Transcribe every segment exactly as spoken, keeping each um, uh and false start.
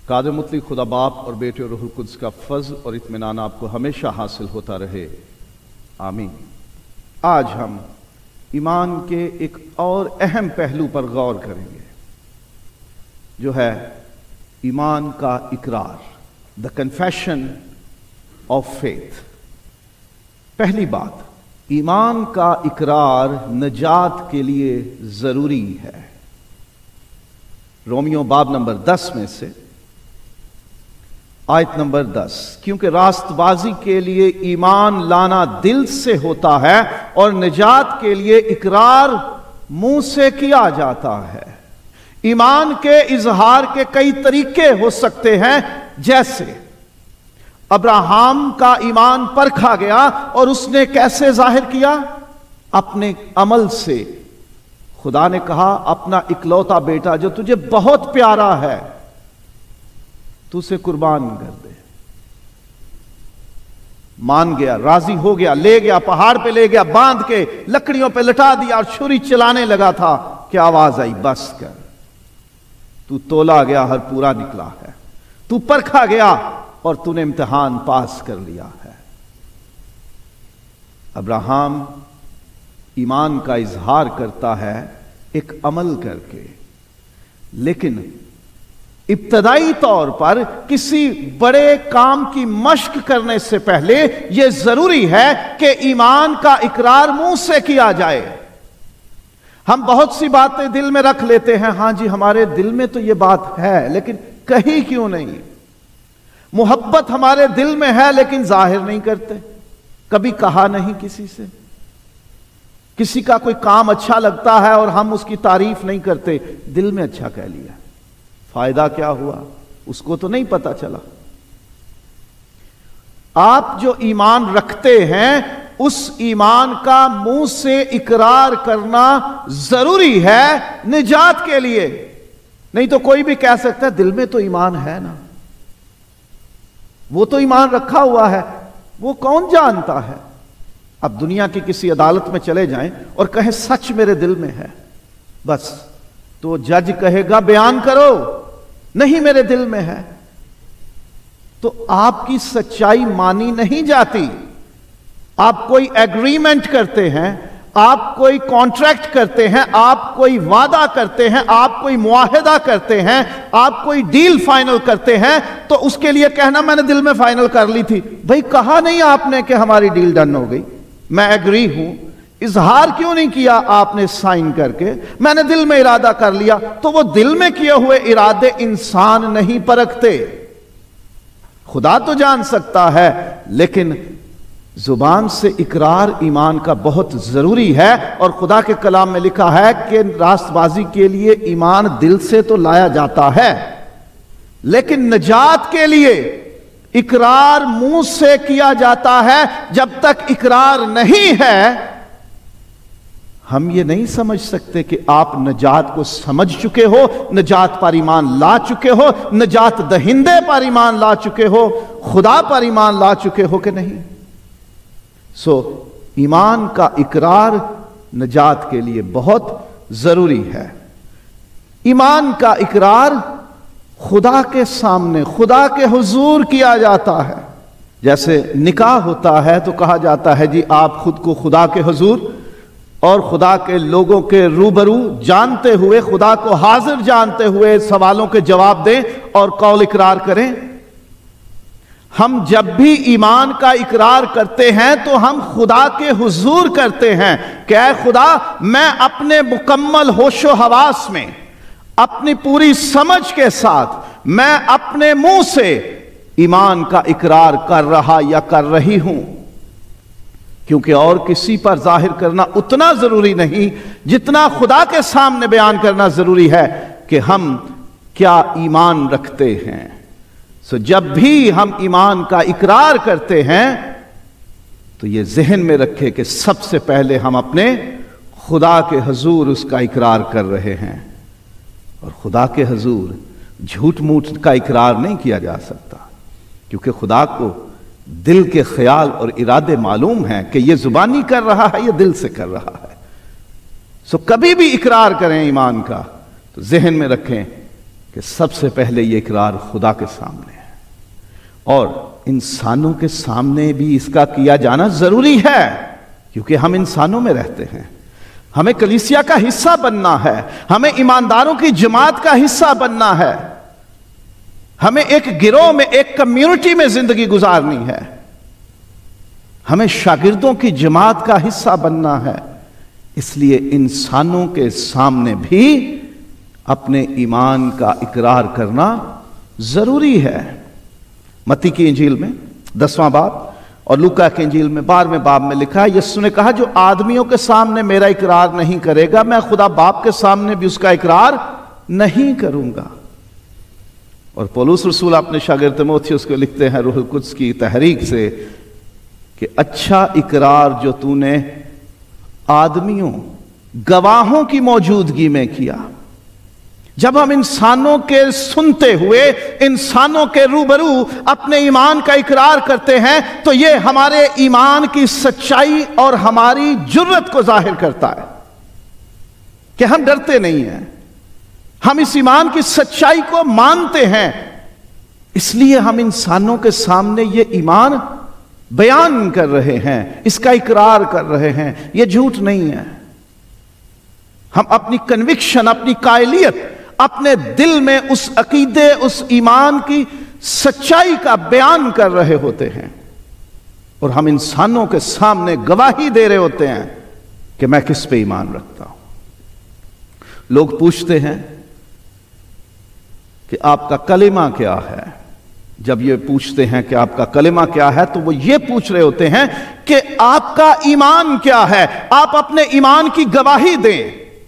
قادر مطلق خدا باپ اور بیٹے اور روح القدس کا فضل اور اطمینان آپ کو ہمیشہ حاصل ہوتا رہے، آمین۔ آج ہم ایمان کے ایک اور اہم پہلو پر غور کریں گے، جو ہے ایمان کا اقرار، دا کنفیشن آف فیتھ۔ پہلی بات، ایمان کا اقرار نجات کے لیے ضروری ہے۔ رومیو باب نمبر دس میں سے آیت نمبر دس، کیونکہ راست بازی کے لیے ایمان لانا دل سے ہوتا ہے اور نجات کے لیے اقرار منہ سے کیا جاتا ہے۔ ایمان کے اظہار کے کئی طریقے ہو سکتے ہیں، جیسے ابراہیم کا ایمان پرکھا گیا اور اس نے کیسے ظاہر کیا؟ اپنے عمل سے۔ خدا نے کہا اپنا اکلوتا بیٹا جو تجھے بہت پیارا ہے تو اسے قربان کر دے۔ مان گیا، راضی ہو گیا، لے گیا، پہاڑ پہ لے گیا، باندھ کے لکڑیوں پہ لٹا دیا اور چھری چلانے لگا تھا کہ آواز آئی، بس کر، تو تولا گیا، ہر پورا نکلا ہے، تو پرکھا گیا اور تو نے امتحان پاس کر لیا ہے۔ ابراہیم ایمان کا اظہار کرتا ہے ایک عمل کر کے، لیکن ابتدائی طور پر کسی بڑے کام کی مشق کرنے سے پہلے یہ ضروری ہے کہ ایمان کا اقرار منہ سے کیا جائے۔ ہم بہت سی باتیں دل میں رکھ لیتے ہیں، ہاں جی ہمارے دل میں تو یہ بات ہے، لیکن کہی کیوں نہیں؟ محبت ہمارے دل میں ہے لیکن ظاہر نہیں کرتے، کبھی کہا نہیں کسی سے۔ کسی کا کوئی کام اچھا لگتا ہے اور ہم اس کی تعریف نہیں کرتے، دل میں اچھا کہہ لیا، فائدہ کیا ہوا؟ اس کو تو نہیں پتا چلا۔ آپ جو ایمان رکھتے ہیں اس ایمان کا منہ سے اقرار کرنا ضروری ہے نجات کے لیے، نہیں تو کوئی بھی کہہ سکتا ہے دل میں تو ایمان ہے نا، وہ تو ایمان رکھا ہوا ہے، وہ کون جانتا ہے؟ اب دنیا کی کسی عدالت میں چلے جائیں اور کہیں سچ میرے دل میں ہے، بس تو جج کہے گا بیان کرو، نہیں میرے دل میں ہے، تو آپ کی سچائی مانی نہیں جاتی۔ آپ کوئی ایگریمنٹ کرتے ہیں، آپ کوئی کانٹریکٹ کرتے ہیں، آپ کوئی وعدہ کرتے ہیں، آپ کوئی معاہدہ کرتے ہیں، آپ کوئی ڈیل فائنل کرتے ہیں، تو اس کے لیے کہنا میں نے دل میں فائنل کر لی تھی، بھئی کہا نہیں آپ نے کہ ہماری ڈیل ڈن ہو گئی، میں ایگری ہوں، اظہار کیوں نہیں کیا آپ نے سائن کر کے؟ میں نے دل میں ارادہ کر لیا۔ تو وہ دل میں کیے ہوئے ارادے انسان نہیں پرکھتے، خدا تو جان سکتا ہے، لیکن زبان سے اقرار ایمان کا بہت ضروری ہے، اور خدا کے کلام میں لکھا ہے کہ راست بازی کے لیے ایمان دل سے تو لایا جاتا ہے، لیکن نجات کے لیے اقرار منہ سے کیا جاتا ہے۔ جب تک اقرار نہیں ہے ہم یہ نہیں سمجھ سکتے کہ آپ نجات کو سمجھ چکے ہو، نجات پر ایمان لا چکے ہو، نجات دہندے پر ایمان لا چکے ہو، خدا پر ایمان لا چکے ہو کہ نہیں۔ سو ایمان کا اقرار نجات کے لیے بہت ضروری ہے۔ ایمان کا اقرار خدا کے سامنے، خدا کے حضور کیا جاتا ہے۔ جیسے نکاح ہوتا ہے تو کہا جاتا ہے جی آپ خود کو خدا کے حضور اور خدا کے لوگوں کے روبرو جانتے ہوئے، خدا کو حاضر جانتے ہوئے سوالوں کے جواب دیں اور قول اقرار کریں۔ ہم جب بھی ایمان کا اقرار کرتے ہیں تو ہم خدا کے حضور کرتے ہیں کہ اے خدا، میں اپنے مکمل ہوش و حواس میں، اپنی پوری سمجھ کے ساتھ، میں اپنے منہ سے ایمان کا اقرار کر رہا یا کر رہی ہوں، کیونکہ اور کسی پر ظاہر کرنا اتنا ضروری نہیں جتنا خدا کے سامنے بیان کرنا ضروری ہے کہ ہم کیا ایمان رکھتے ہیں۔ سو جب بھی ہم ایمان کا اقرار کرتے ہیں تو یہ ذہن میں رکھے کہ سب سے پہلے ہم اپنے خدا کے حضور اس کا اقرار کر رہے ہیں، اور خدا کے حضور جھوٹ موٹ کا اقرار نہیں کیا جا سکتا، کیونکہ خدا کو دل کے خیال اور ارادے معلوم ہیں کہ یہ زبانی کر رہا ہے، یہ دل سے کر رہا ہے۔ سو کبھی بھی اقرار کریں ایمان کا تو ذہن میں رکھیں کہ سب سے پہلے یہ اقرار خدا کے سامنے ہے، اور انسانوں کے سامنے بھی اس کا کیا جانا ضروری ہے، کیونکہ ہم انسانوں میں رہتے ہیں، ہمیں کلیسیا کا حصہ بننا ہے، ہمیں ایمانداروں کی جماعت کا حصہ بننا ہے، ہمیں ایک گروہ میں، ایک کمیونٹی میں زندگی گزارنی ہے، ہمیں شاگردوں کی جماعت کا حصہ بننا ہے۔ اس لیے انسانوں کے سامنے بھی اپنے ایمان کا اقرار کرنا ضروری ہے۔ متی کی انجیل میں دسواں باب اور لوکا کی انجیل میں بارہویں باب میں لکھا ہے، یسوع نے کہا جو آدمیوں کے سامنے میرا اقرار نہیں کرے گا، میں خدا باپ کے سامنے بھی اس کا اقرار نہیں کروں گا۔ اور پولس رسول اپنے شاگرد تیموتھیوس کو لکھتے ہیں روح القدس کی تحریک سے کہ اچھا اقرار جو تو نے آدمیوں، گواہوں کی موجودگی میں کیا۔ جب ہم انسانوں کے سنتے ہوئے، انسانوں کے روبرو اپنے ایمان کا اقرار کرتے ہیں تو یہ ہمارے ایمان کی سچائی اور ہماری جرت کو ظاہر کرتا ہے کہ ہم ڈرتے نہیں ہیں، ہم اس ایمان کی سچائی کو مانتے ہیں، اس لیے ہم انسانوں کے سامنے یہ ایمان بیان کر رہے ہیں، اس کا اقرار کر رہے ہیں، یہ جھوٹ نہیں ہے۔ ہم اپنی کنوکشن، اپنی قائلیت، اپنے دل میں اس عقیدے، اس ایمان کی سچائی کا بیان کر رہے ہوتے ہیں، اور ہم انسانوں کے سامنے گواہی دے رہے ہوتے ہیں کہ میں کس پہ ایمان رکھتا ہوں۔ لوگ پوچھتے ہیں کہ آپ کا کلمہ کیا ہے؟ جب یہ پوچھتے ہیں کہ آپ کا کلمہ کیا ہے تو وہ یہ پوچھ رہے ہوتے ہیں کہ آپ کا ایمان کیا ہے، آپ اپنے ایمان کی گواہی دیں۔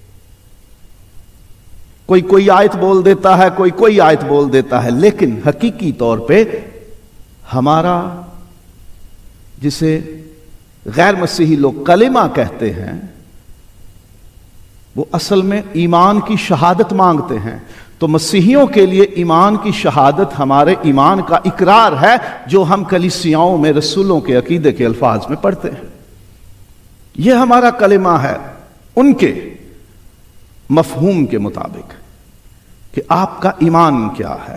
کوئی کوئی آیت بول دیتا ہے، کوئی کوئی آیت بول دیتا ہے، لیکن حقیقی طور پہ ہمارا جسے غیر مسیحی لوگ کلمہ کہتے ہیں وہ اصل میں ایمان کی شہادت مانگتے ہیں۔ تو مسیحیوں کے لیے ایمان کی شہادت ہمارے ایمان کا اقرار ہے جو ہم کلیسیاؤں میں رسولوں کے عقیدے کے الفاظ میں پڑھتے ہیں۔ یہ ہمارا کلمہ ہے ان کے مفہوم کے مطابق کہ آپ کا ایمان کیا ہے۔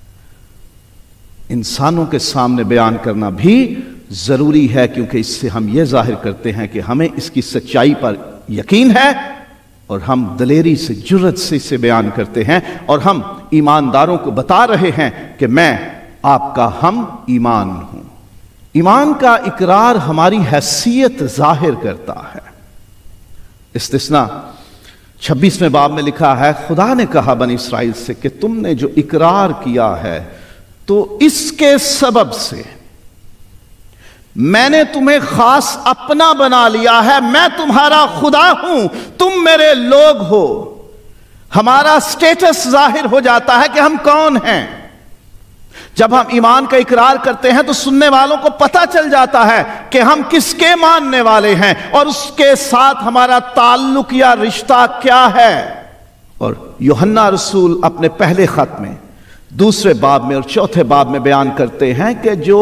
انسانوں کے سامنے بیان کرنا بھی ضروری ہے کیونکہ اس سے ہم یہ ظاہر کرتے ہیں کہ ہمیں اس کی سچائی پر یقین ہے، اور ہم دلیری سے، جرت سے اسے بیان کرتے ہیں، اور ہم ایمانداروں کو بتا رہے ہیں کہ میں آپ کا ہم ایمان ہوں۔ ایمان کا اقرار ہماری حیثیت ظاہر کرتا ہے۔ استثناء چھبیسویں باب میں لکھا ہے، خدا نے کہا بنی اسرائیل سے کہ تم نے جو اقرار کیا ہے تو اس کے سبب سے میں نے تمہیں خاص اپنا بنا لیا ہے، میں تمہارا خدا ہوں، تم میرے لوگ ہو۔ ہمارا سٹیٹس ظاہر ہو جاتا ہے کہ ہم کون ہیں۔ جب ہم ایمان کا اقرار کرتے ہیں تو سننے والوں کو پتہ چل جاتا ہے کہ ہم کس کے ماننے والے ہیں اور اس کے ساتھ ہمارا تعلق یا رشتہ کیا ہے۔ اور یوحنا رسول اپنے پہلے خط میں دوسرے باب میں اور چوتھے باب میں بیان کرتے ہیں کہ جو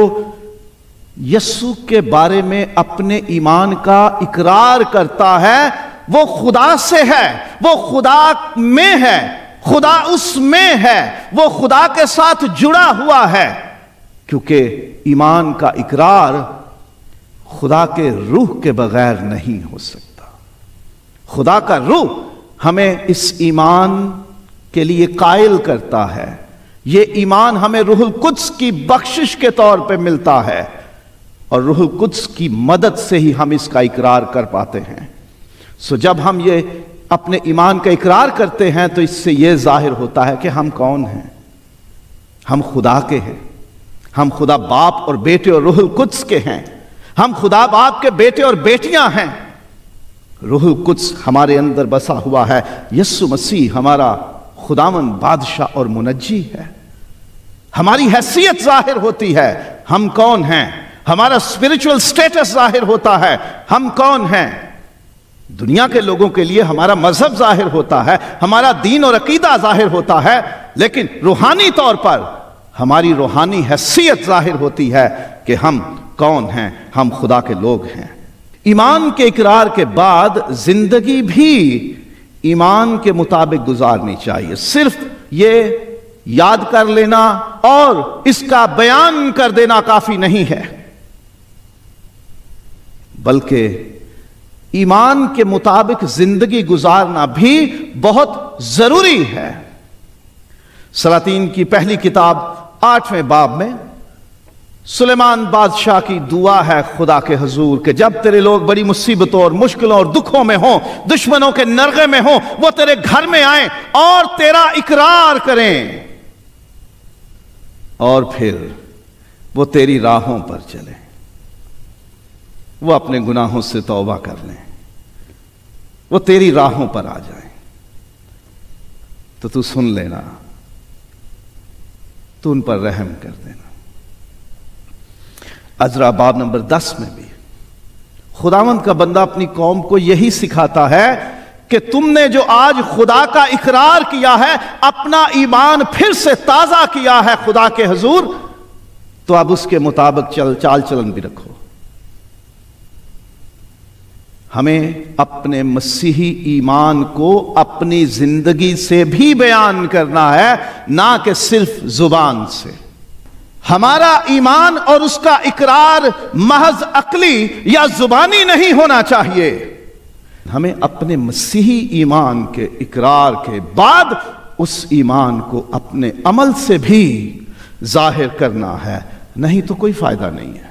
یسوع کے بارے میں اپنے ایمان کا اقرار کرتا ہے وہ خدا سے ہے، وہ خدا میں ہے، خدا اس میں ہے، وہ خدا کے ساتھ جڑا ہوا ہے، کیونکہ ایمان کا اقرار خدا کے روح کے بغیر نہیں ہو سکتا۔ خدا کا روح ہمیں اس ایمان کے لیے قائل کرتا ہے۔ یہ ایمان ہمیں روح القدس کی بخشش کے طور پہ ملتا ہے، اور روح القدس کی مدد سے ہی ہم اس کا اقرار کر پاتے ہیں۔ سو جب ہم یہ اپنے ایمان کا اقرار کرتے ہیں تو اس سے یہ ظاہر ہوتا ہے کہ ہم کون ہیں۔ ہم خدا کے ہیں، ہم خدا باپ اور بیٹے اور روح القدس کے ہیں، ہم خدا باپ کے بیٹے اور بیٹیاں ہیں۔ روح القدس ہمارے اندر بسا ہوا ہے، یسوع مسیح ہمارا خداوند، بادشاہ اور منجی ہے۔ ہماری حیثیت ظاہر ہوتی ہے، ہم کون ہیں، ہمارا اسپرچول سٹیٹس ظاہر ہوتا ہے، ہم کون ہیں۔ دنیا کے لوگوں کے لیے ہمارا مذہب ظاہر ہوتا ہے، ہمارا دین اور عقیدہ ظاہر ہوتا ہے، لیکن روحانی طور پر ہماری روحانی حیثیت ظاہر ہوتی ہے کہ ہم کون ہیں، ہم خدا کے لوگ ہیں۔ ایمان کے اقرار کے بعد زندگی بھی ایمان کے مطابق گزارنی چاہیے۔ صرف یہ یاد کر لینا اور اس کا بیان کر دینا کافی نہیں ہے، بلکہ ایمان کے مطابق زندگی گزارنا بھی بہت ضروری ہے۔ سلاطین کی پہلی کتاب آٹھویں باب میں سلیمان بادشاہ کی دعا ہے خدا کے حضور کہ جب تیرے لوگ بڑی مصیبتوں اور مشکلوں اور دکھوں میں ہوں، دشمنوں کے نرغے میں ہوں، وہ تیرے گھر میں آئیں اور تیرا اقرار کریں، اور پھر وہ تیری راہوں پر چلیں، وہ اپنے گناہوں سے توبہ کر لیں، وہ تیری راہوں پر آ جائیں، تو تو سن لینا، تو ان پر رحم کر دینا۔ عزرا باب نمبر دس میں بھی خداوند کا بندہ اپنی قوم کو یہی سکھاتا ہے کہ تم نے جو آج خدا کا اقرار کیا ہے، اپنا ایمان پھر سے تازہ کیا ہے خدا کے حضور، تو اب اس کے مطابق چل چال چلن بھی رکھو۔ ہمیں اپنے مسیحی ایمان کو اپنی زندگی سے بھی بیان کرنا ہے، نہ کہ صرف زبان سے۔ ہمارا ایمان اور اس کا اقرار محض عقلی یا زبانی نہیں ہونا چاہیے، ہمیں اپنے مسیحی ایمان کے اقرار کے بعد اس ایمان کو اپنے عمل سے بھی ظاہر کرنا ہے، نہیں تو کوئی فائدہ نہیں ہے۔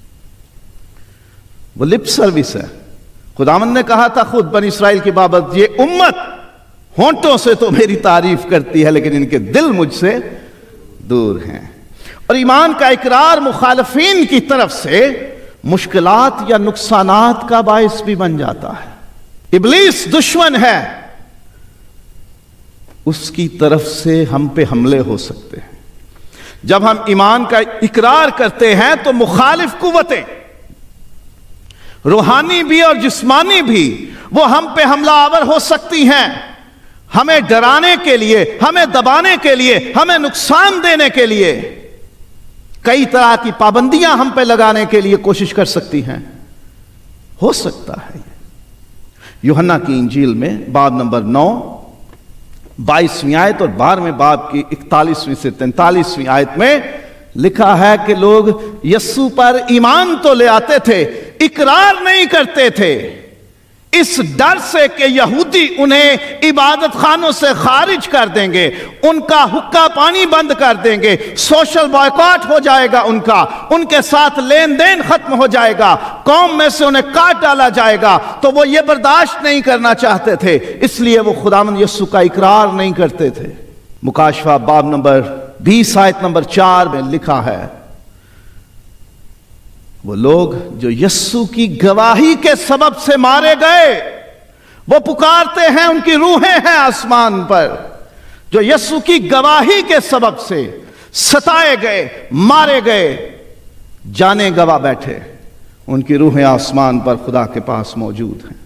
وہ لپ سروس ہے۔ خداوند نے کہا تھا خود بنی اسرائیل کی بابت، یہ امت ہونٹوں سے تو میری تعریف کرتی ہے لیکن ان کے دل مجھ سے دور ہیں۔ اور ایمان کا اقرار مخالفین کی طرف سے مشکلات یا نقصانات کا باعث بھی بن جاتا ہے۔ ابلیس دشمن ہے، اس کی طرف سے ہم پہ حملے ہو سکتے ہیں۔ جب ہم ایمان کا اقرار کرتے ہیں تو مخالف قوتیں، روحانی بھی اور جسمانی بھی، وہ ہم پہ حملہ آور ہو سکتی ہیں، ہمیں ڈرانے کے لیے، ہمیں دبانے کے لیے، ہمیں نقصان دینے کے لیے کئی طرح کی پابندیاں ہم پہ لگانے کے لیے کوشش کر سکتی ہیں۔ ہو سکتا ہے۔ یوحنا کی انجیل میں باب نمبر نو بائیسویں آیت اور بارہویں باب کی اکتالیسویں سے تینتالیسویں آیت میں لکھا ہے کہ لوگ یسوع پر ایمان تو لے آتے تھے، اقرار نہیں کرتے تھے، اس ڈر سے کہ یہودی انہیں عبادت خانوں سے خارج کر دیں گے، ان کا حقہ پانی بند کر دیں گے، سوشل بائیکاٹ ہو جائے گا ان کا، ان کے ساتھ لین دین ختم ہو جائے گا، قوم میں سے انہیں کاٹ ڈالا جائے گا، تو وہ یہ برداشت نہیں کرنا چاہتے تھے، اس لیے وہ خداوند یسوع کا اقرار نہیں کرتے تھے۔ مکاشفہ باب نمبر بیس آیت نمبر چار میں لکھا ہے، وہ لوگ جو یسوع کی گواہی کے سبب سے مارے گئے، وہ پکارتے ہیں، ان کی روحیں ہیں آسمان پر، جو یسوع کی گواہی کے سبب سے ستائے گئے، مارے گئے، جانے گواہ بیٹھے، ان کی روحیں آسمان پر خدا کے پاس موجود ہیں۔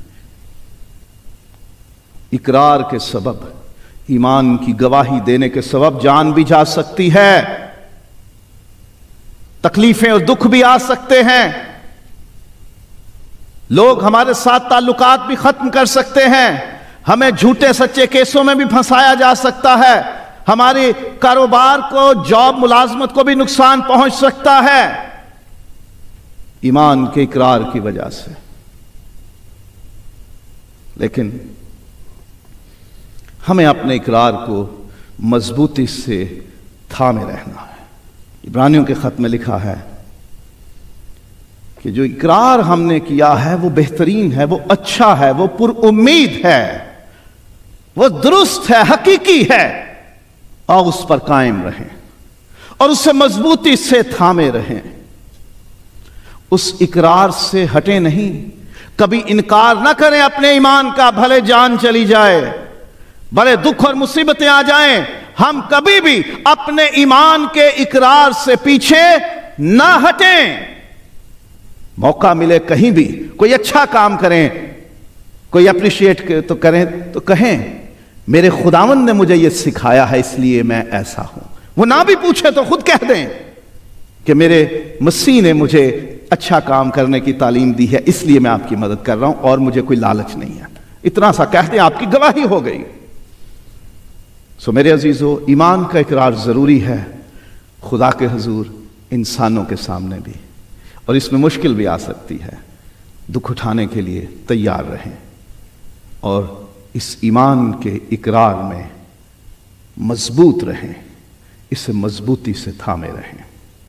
اقرار کے سبب، ایمان کی گواہی دینے کے سبب جان بھی جا سکتی ہے، تکلیفیں اور دکھ بھی آ سکتے ہیں، لوگ ہمارے ساتھ تعلقات بھی ختم کر سکتے ہیں، ہمیں جھوٹے سچے کیسوں میں بھی پھنسایا جا سکتا ہے، ہمارے کاروبار کو، جاب ملازمت کو بھی نقصان پہنچ سکتا ہے، ایمان کے اقرار کی وجہ سے۔ لیکن ہمیں اپنے اقرار کو مضبوطی سے تھامے رہنا ہے۔ عبرانیوں کے خط میں لکھا ہے کہ جو اقرار ہم نے کیا ہے وہ بہترین ہے، وہ اچھا ہے، وہ پر امید ہے، وہ درست ہے، حقیقی ہے، اور اس پر قائم رہیں اور اسے مضبوطی سے تھامے رہیں، اس اقرار سے ہٹیں نہیں، کبھی انکار نہ کریں اپنے ایمان کا، بھلے جان چلی جائے، بڑے دکھ اور مصیبتیں آ جائیں، ہم کبھی بھی اپنے ایمان کے اقرار سے پیچھے نہ ہٹیں۔ موقع ملے کہیں بھی کوئی اچھا کام کریں، کوئی اپریشیٹ تو کریں تو کہیں میرے خداوند نے مجھے یہ سکھایا ہے اس لیے میں ایسا ہوں۔ وہ نہ بھی پوچھے تو خود کہہ دیں کہ میرے مسیح نے مجھے اچھا کام کرنے کی تعلیم دی ہے، اس لیے میں آپ کی مدد کر رہا ہوں اور مجھے کوئی لالچ نہیں ہے، اتنا سا کہہ دیں، آپ کی گواہی ہو گئی۔ सो मेरे अजीजों, ईमान का इकरार ज़रूरी है खुदा के हुजूर, इंसानों के सामने भी, और इसमें मुश्किल भी आ सकती है। दुख उठाने के लिए तैयार रहें और इस ईमान के इकरार में मजबूत रहें, इसे मजबूती से थामे रहें।